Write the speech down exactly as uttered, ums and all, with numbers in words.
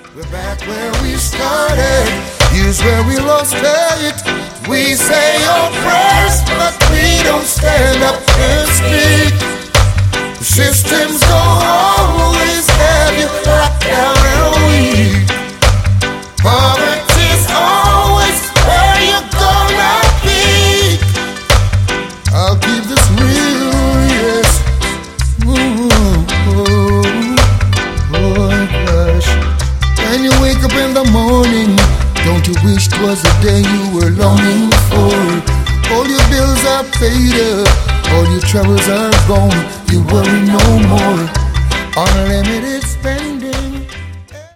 We're back where we started. Here's where we lost it. We say our prayers, but we don't stand up and speak. The systems don't always have you locked down and weak. Poverty's always where you're gonna be. I'll keep this real, yes. Ooh, oh, oh gosh. When you wake up in the morning, don't you wish 'twas the day you were longing for? All your bills are paid up, all your troubles are gone. You worry no more. Unlimited spending.